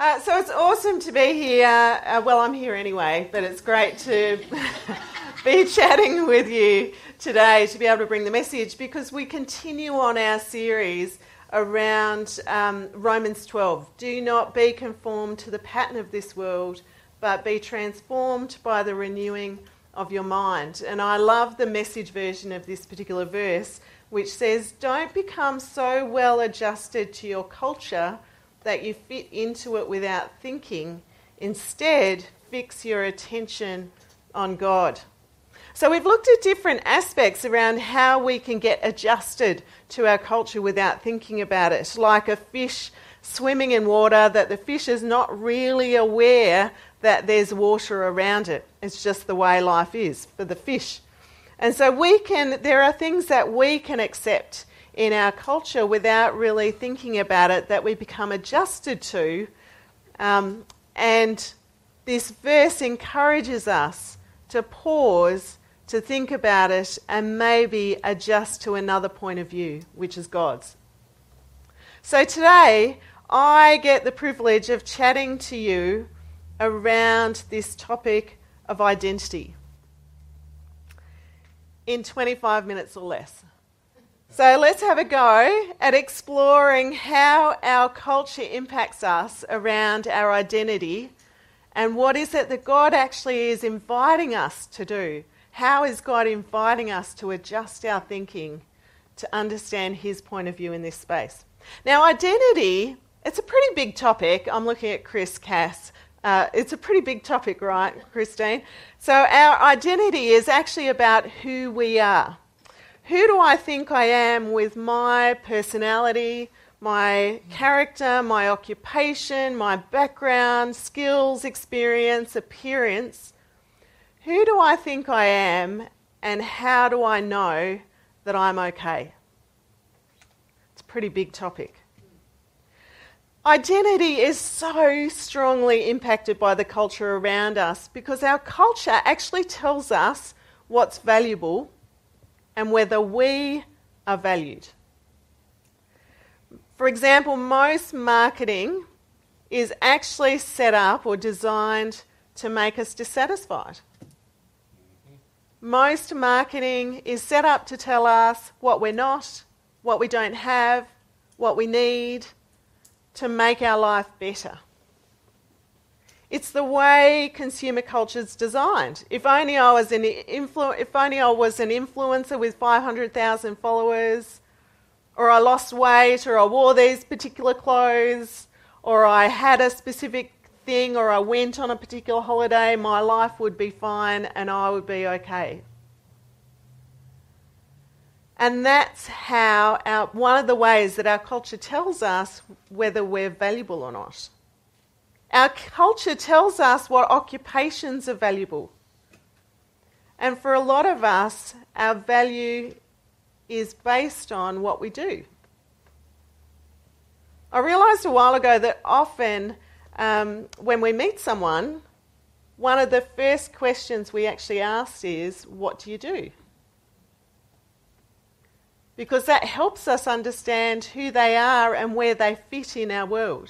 So it's awesome to be here. Well, I'm here anyway, but it's great to be chatting with you today to be able to bring the message, because we continue on our series around Romans 12. Do not be conformed to the pattern of this world, but be transformed by the renewing of your mind. And I love the Message version of this particular verse, which says, don't become so well adjusted to your culture that you fit into it without thinking. Instead, fix your attention on God. So we've looked at different aspects around how we can get adjusted to our culture without thinking about it, like a fish swimming in water that the fish is not really aware that there's water around it. It's just the way life is for the fish. And so there are things that we can accept in our culture without really thinking about it, that we become adjusted to. And this verse encourages us to pause, to think about it, and maybe adjust to another point of view, which is God's. So today, I get the privilege of chatting to you around this topic of identity in 25 minutes or less. So let's have a go at exploring how our culture impacts us around our identity, and what is it that God actually is inviting us to do. How is God inviting us to adjust our thinking to understand his point of view in this space? Now, identity, it's a pretty big topic. I'm looking at Chris Cass. It's a pretty big topic, right, Christine? So our identity is actually about who we are. Who do I think I am with my personality, my character, my occupation, my background, skills, experience, appearance? Who do I think I am, and how do I know that I'm okay? It's a pretty big topic. Identity is so strongly impacted by the culture around us, because our culture actually tells us what's valuable and whether we are valued. For example, most marketing is actually set up or designed to make us dissatisfied. Most marketing is set up to tell us what we're not, what we don't have, what we need to make our life better. It's the way consumer culture is designed. If only I was an influencer with 500,000 followers, or I lost weight, or I wore these particular clothes, or I had a specific thing, or I went on a particular holiday, my life would be fine and I would be okay. And that's how one of the ways that our culture tells us whether we're valuable or not. Our culture tells us what occupations are valuable. And for a lot of us, our value is based on what we do. I realised a while ago that often when we meet someone, one of the first questions we actually ask is, what do you do? Because that helps us understand who they are and where they fit in our world.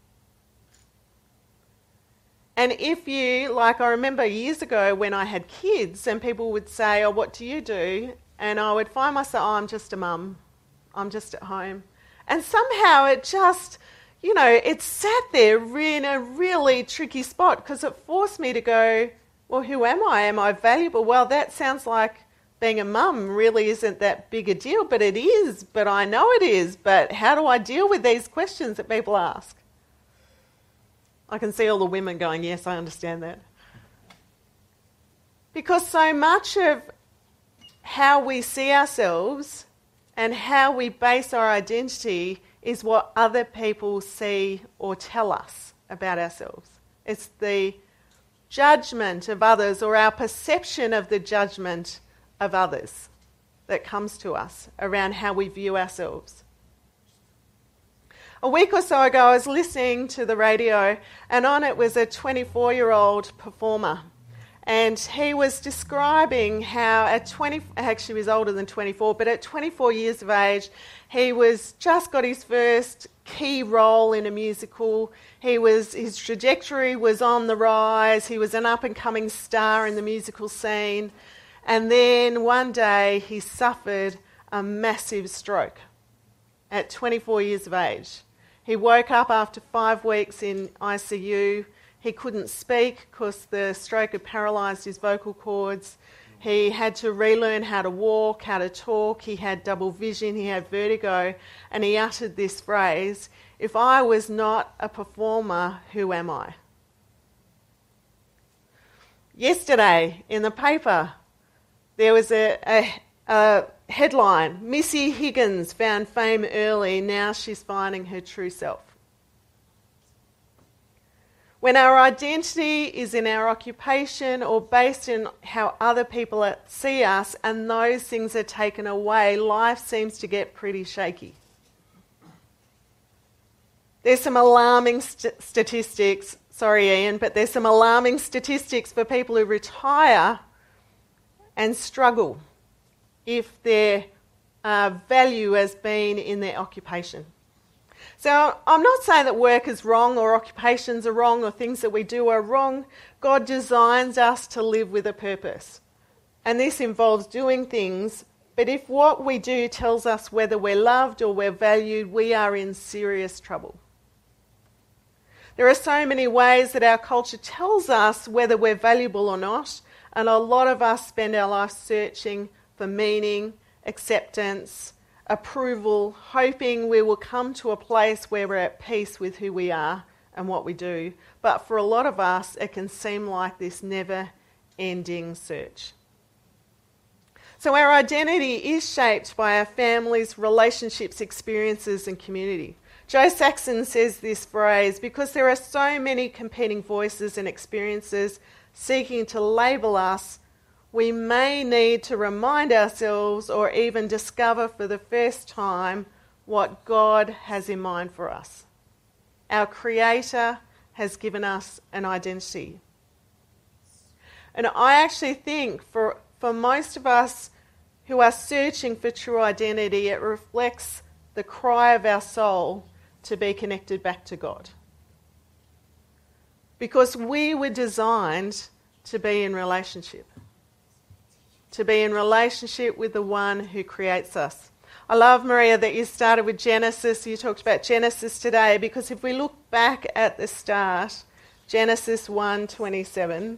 And if you, like I remember years ago when I had kids and people would say, oh, what do you do? And I would find myself, oh, I'm just a mum. I'm just at home. And somehow it just, it sat there in a really tricky spot, because it forced me to go, well, who am I? Am I valuable? Well, that sounds like being a mum really isn't that big a deal, but it is. But I know it is. But how do I deal with these questions that people ask? I can see all the women going, yes, I understand that. Because so much of how we see ourselves and how we base our identity is what other people see or tell us about ourselves. It's the judgment of others, or our perception of the judgment of others, that comes to us around how we view ourselves. A week or so ago, I was listening to the radio, and on it was a 24-year-old performer. And he was describing how actually he was older than 24, but at 24 years of age, he was just got his first key role in a musical. His trajectory was on the rise. He was an up-and-coming star in the musical scene. And then one day he suffered a massive stroke at 24 years of age. He woke up after 5 weeks in ICU. He couldn't speak because the stroke had paralysed his vocal cords. He had to relearn how to walk, how to talk. He had double vision, he had vertigo, and he uttered this phrase, "If I was not a performer, who am I?" Yesterday in the paper, there was a headline, "Missy Higgins found fame early, now she's finding her true self." When our identity is in our occupation or based in how other people see us and those things are taken away, life seems to get pretty shaky. There's some alarming statistics, sorry Ian, but there's some alarming statistics for people who retire and struggle if their value has been in their occupation. So I'm not saying that work is wrong or occupations are wrong or things that we do are wrong. God designs us to live with a purpose. And this involves doing things, but if what we do tells us whether we're loved or we're valued, we are in serious trouble. There are so many ways that our culture tells us whether we're valuable or not, and a lot of us spend our life searching for meaning, acceptance, approval, hoping we will come to a place where we're at peace with who we are and what we do. But for a lot of us, it can seem like this never-ending search. So our identity is shaped by our families, relationships, experiences and community. Joe Saxon says this phrase, because there are so many competing voices and experiences seeking to label us, we may need to remind ourselves or even discover for the first time what God has in mind for us. Our Creator has given us an identity. And I actually think for most of us who are searching for true identity, it reflects the cry of our soul to be connected back to God. Because we were designed to be in relationship. To be in relationship with the one who creates us. I love, Maria, that you started with Genesis. You talked about Genesis today, because if we look back at the start, Genesis 1:27,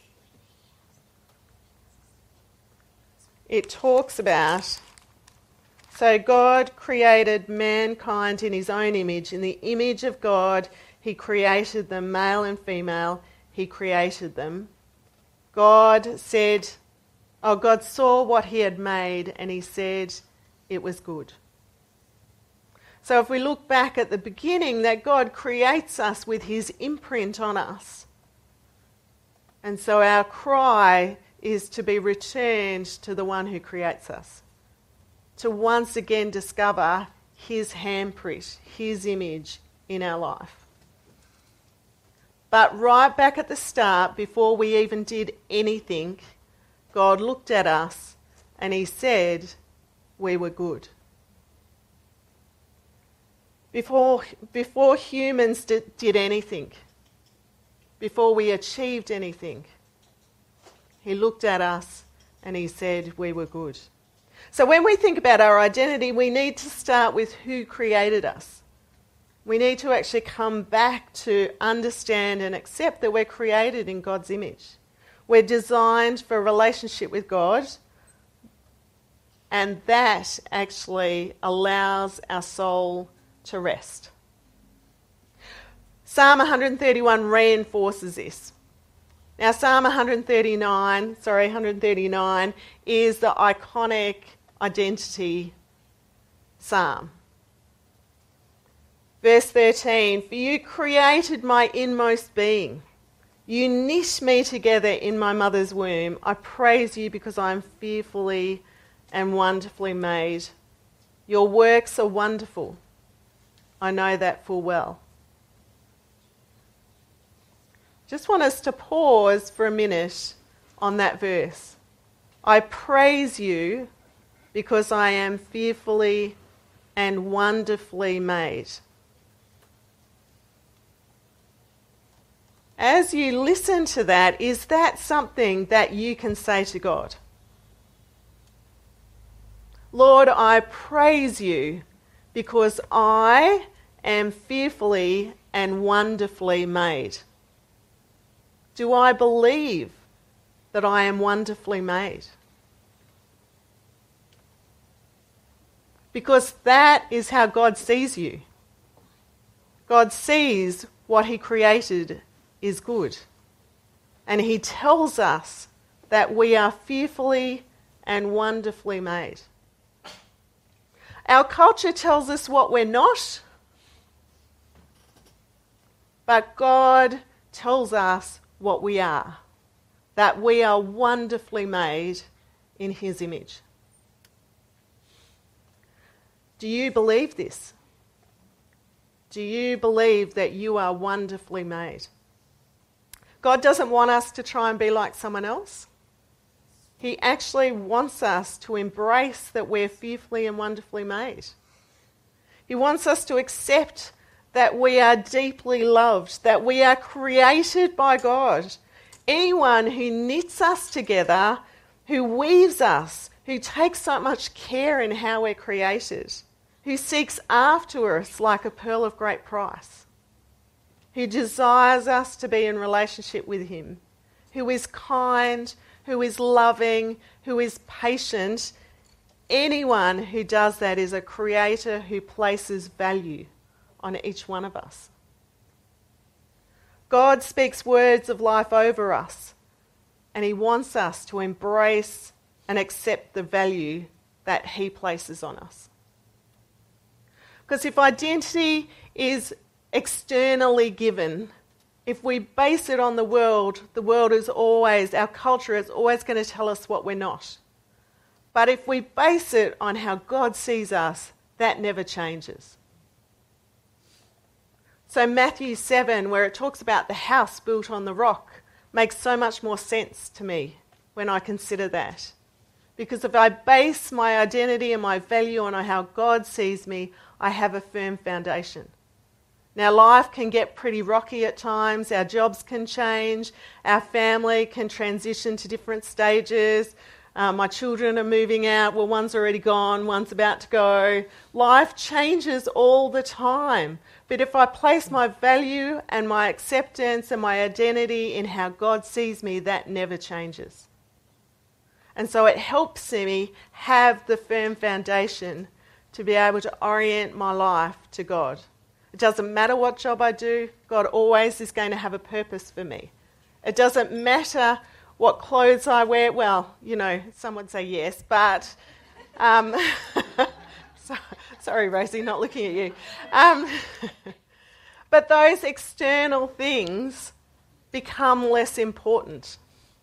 it talks about, so God created mankind in his own image. In the image of God, he created them, male and female, he created them. God saw what he had made and he said it was good. So if we look back at the beginning, that God creates us with his imprint on us. And so our cry is to be returned to the one who creates us. To once again discover his handprint, his image in our life. But right back at the start, before we even did anything, God looked at us and he said we were good. Before humans did anything, before we achieved anything, he looked at us and he said we were good. So when we think about our identity, we need to start with who created us. We need to actually come back to understand and accept that we're created in God's image. We're designed for a relationship with God, and that actually allows our soul to rest. Psalm 131 reinforces this. Now, Psalm 139 is the iconic identity psalm. Verse 13, for you created my inmost being. You knit me together in my mother's womb. I praise you because I am fearfully and wonderfully made. Your works are wonderful. I know that full well. Just want us to pause for a minute on that verse. I praise you because I am fearfully and wonderfully made. As you listen to that, is that something that you can say to God? Lord, I praise you because I am fearfully and wonderfully made. Do I believe that I am wonderfully made? Because that is how God sees you. God sees what he created is good. And he tells us that we are fearfully and wonderfully made. Our culture tells us what we're not, but God tells us what we are, that we are wonderfully made in his image. Do you believe this? Do you believe that you are wonderfully made? God doesn't want us to try and be like someone else. He actually wants us to embrace that we're fearfully and wonderfully made. He wants us to accept that we are deeply loved, that we are created by God. Anyone who knits us together, who weaves us, who takes so much care in how we're created, who seeks after us like a pearl of great price, who desires us to be in relationship with him, who is kind, who is loving, who is patient. Anyone who does that is a creator who places value on each one of us. God speaks words of life over us, and he wants us to embrace and accept the value that he places on us. Because if identity is externally given, if we base it on the world is always, our culture is always going to tell us what we're not. But if we base it on how God sees us, that never changes. So Matthew 7, where it talks about the house built on the rock, makes so much more sense to me when I consider that. Because if I base my identity and my value on how God sees me, I have a firm foundation. Now, life can get pretty rocky at times. Our jobs can change. Our family can transition to different stages. My children are moving out. Well, one's already gone, one's about to go. Life changes all the time. But if I place my value and my acceptance and my identity in how God sees me, that never changes. And so it helps me have the firm foundation to be able to orient my life to God. It doesn't matter what job I do, God always is going to have a purpose for me. It doesn't matter what clothes I wear. Well, some would say yes, but sorry, Rosie, not looking at you. But those external things become less important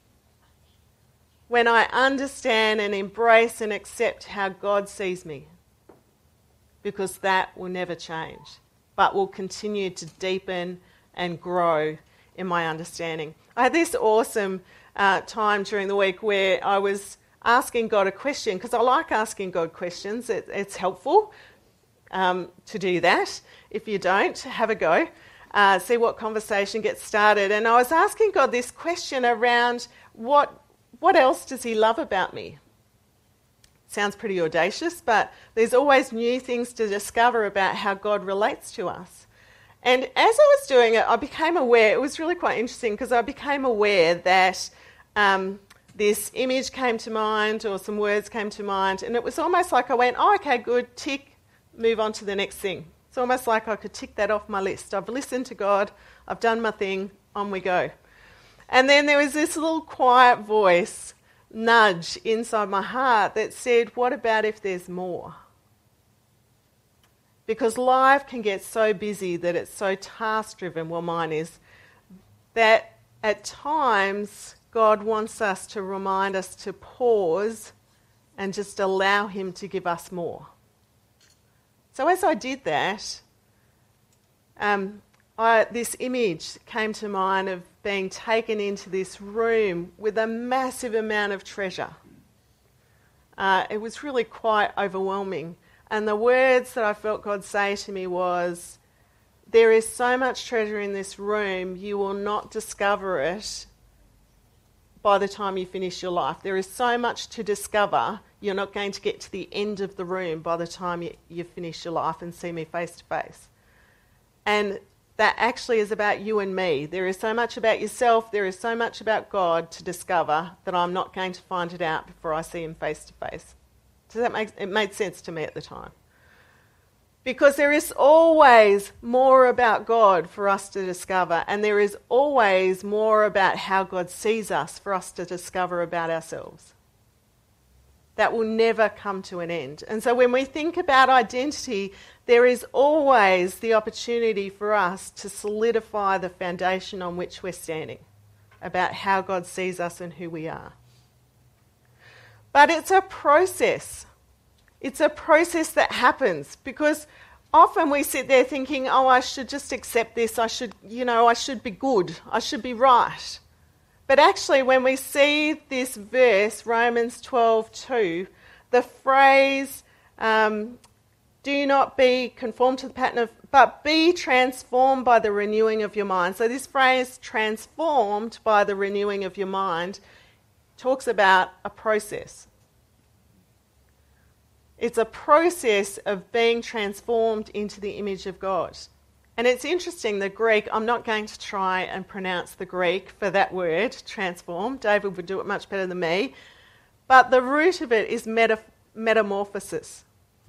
when I understand and embrace and accept how God sees me, because that will never change, but will continue to deepen and grow in my understanding. I had this awesome time during the week where I was asking God a question, because I like asking God questions. It's helpful to do that. If you don't, have a go. See what conversation gets started. And I was asking God this question around what else does he love about me? Sounds pretty audacious, but there's always new things to discover about how God relates to us. And as I was doing it, I became aware, it was really quite interesting, because I became aware that this image came to mind, or some words came to mind, and it was almost like I went, oh, okay, good, tick, move on to the next thing. It's almost like I could tick that off my list. I've listened to God, I've done my thing, on we go. And then there was this little quiet voice, nudge inside my heart that said, what about if there's more? Because life can get so busy that it's so task-driven, well, mine is, that at times God wants us to remind us to pause and just allow him to give us more. So as I did that, this image came to mind of being taken into this room with a massive amount of treasure. It was really quite overwhelming. And the words that I felt God say to me was, there is so much treasure in this room, you will not discover it by the time you finish your life. There is so much to discover, you're not going to get to the end of the room by the time you finish your life and see me face to face. And that actually is about you and me. There is so much about yourself, there is so much about God to discover that I'm not going to find it out before I see him face to face. It made sense to me at the time. Because there is always more about God for us to discover, and there is always more about how God sees us for us to discover about ourselves. That will never come to an end. And so when we think about identity, there is always the opportunity for us to solidify the foundation on which we're standing, about how God sees us and who we are. But it's a process. It's a process that happens, because often we sit there thinking, oh, I should just accept this, I should be good, I should be right. But actually, when we see this verse, Romans 12:2, the phrase, do not be conformed to the pattern of, but be transformed by the renewing of your mind. So this phrase, transformed by the renewing of your mind, talks about a process. It's a process of being transformed into the image of God. And it's interesting, the Greek, I'm not going to try and pronounce the Greek for that word, transform. David would do it much better than me. But the root of it is metamorphosis.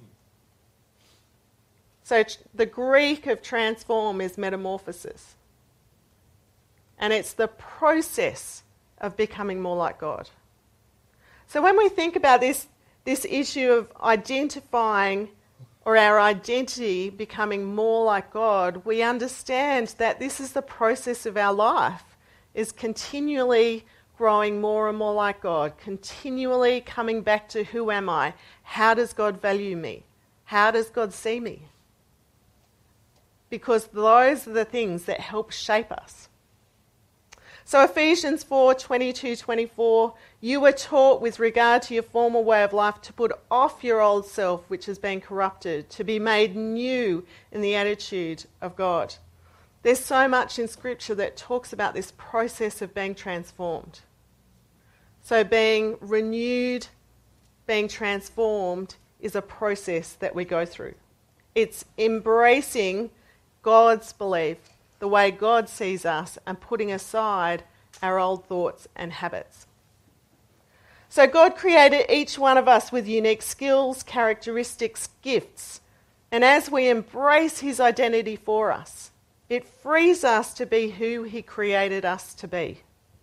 So the Greek of transform is metamorphosis. And it's the process of becoming more like God. So when we think about this issue of identifying or our identity becoming more like God, we understand that this is the process of our life, is continually growing more and more like God, continually coming back to who am I? How does God value me? How does God see me? Because those are the things that help shape us. So Ephesians 4:22-24, you were taught with regard to your former way of life to put off your old self, which has been corrupted, to be made new in the attitude of God. There's so much in Scripture that talks about this process of being transformed. So being renewed, being transformed is a process that we go through. It's embracing God's belief, the way God sees us, and putting aside our old thoughts and habits. So God created each one of us with unique skills, characteristics, gifts. And as we embrace his identity for us, it frees us to be who he created us to be.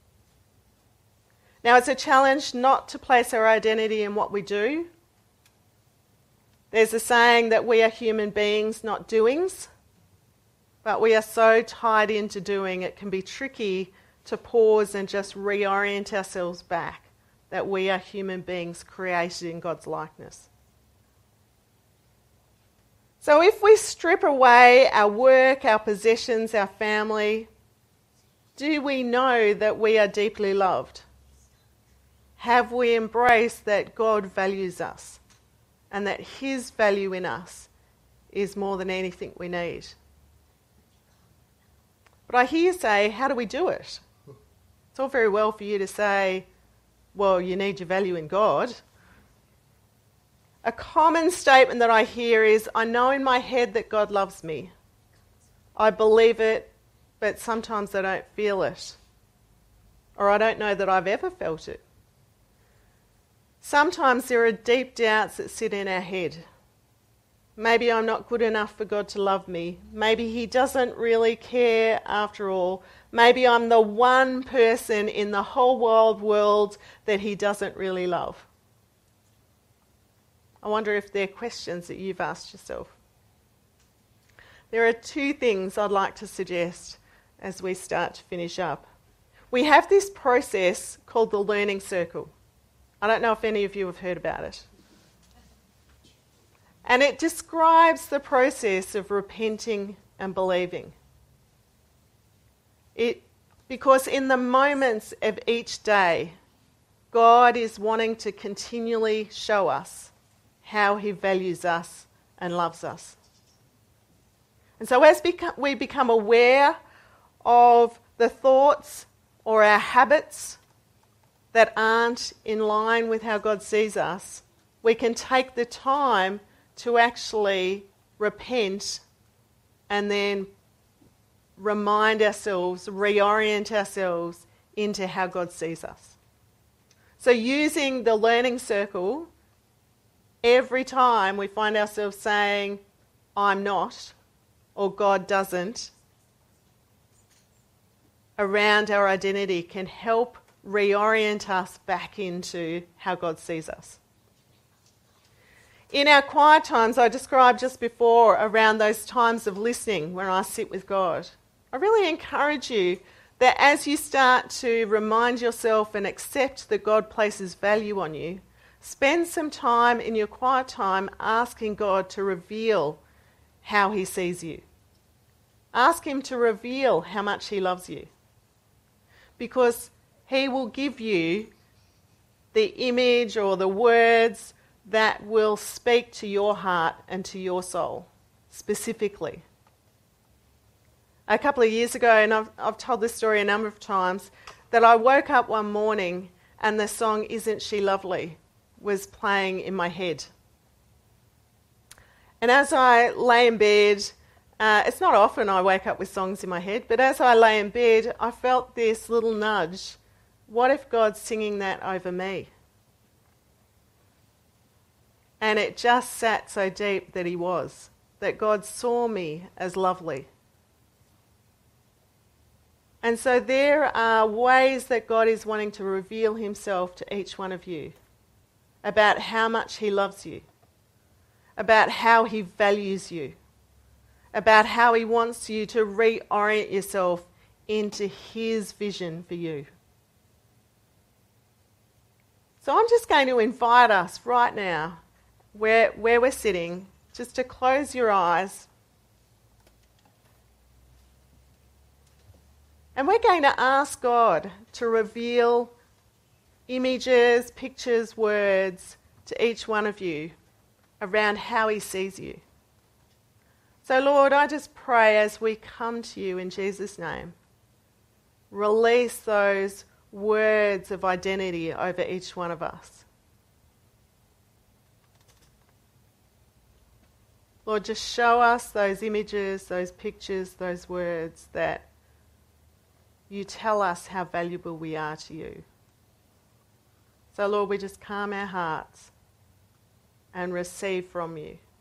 Now, it's a challenge not to place our identity in what we do. There's a saying that we are human beings, not doings. But we are so tied into doing, it can be tricky to pause and just reorient ourselves back that we are human beings created in God's likeness. So if we strip away our work, our possessions, our family, do we know that we are deeply loved? Have we embraced that God values us and that his value in us is more than anything we need? But I hear you say, how do we do it? It's all very well for you to say, well, you need your value in God. A common statement that I hear is, I know in my head that God loves me. I believe it, but sometimes I don't feel it. Or I don't know that I've ever felt it. Sometimes there are deep doubts that sit in our head. Maybe I'm not good enough for God to love me. Maybe he doesn't really care after all. Maybe I'm the one person in the whole wide world that he doesn't really love. I wonder if they're questions that you've asked yourself. There are two things I'd like to suggest as we start to finish up. We have this process called the learning circle. I don't know if any of you have heard about it. And it describes the process of repenting and believing. Because in the moments of each day, God is wanting to continually show us how he values us and loves us. And so as we become aware of the thoughts or our habits that aren't in line with how God sees us, we can take the time to actually repent and then remind ourselves, reorient ourselves into how God sees us. So using the learning circle, every time we find ourselves saying, I'm not, or God doesn't, around our identity can help reorient us back into how God sees us. In our quiet times, I described just before around those times of listening when I sit with God, I really encourage you that as you start to remind yourself and accept that God places value on you, spend some time in your quiet time asking God to reveal how he sees you. Ask him to reveal how much he loves you. Because he will give you the image or the words that will speak to your heart and to your soul specifically. A couple of years ago, and I've told this story a number of times, that I woke up one morning and the song Isn't She Lovely was playing in my head. And as I lay in bed, it's not often I wake up with songs in my head, but as I lay in bed, I felt this little nudge. What if God's singing that over me? And it just sat so deep that he was, that God saw me as lovely. And so there are ways that God is wanting to reveal himself to each one of you about how much he loves you, about how he values you, about how he wants you to reorient yourself into his vision for you. So I'm just going to invite us right now, where we're sitting, just to close your eyes. And we're going to ask God to reveal images, pictures, words to each one of you around how he sees you. So Lord, I just pray as we come to you in Jesus' name, release those words of identity over each one of us. Lord, just show us those images, those pictures, those words that you tell us how valuable we are to you. So Lord, we just calm our hearts and receive from you.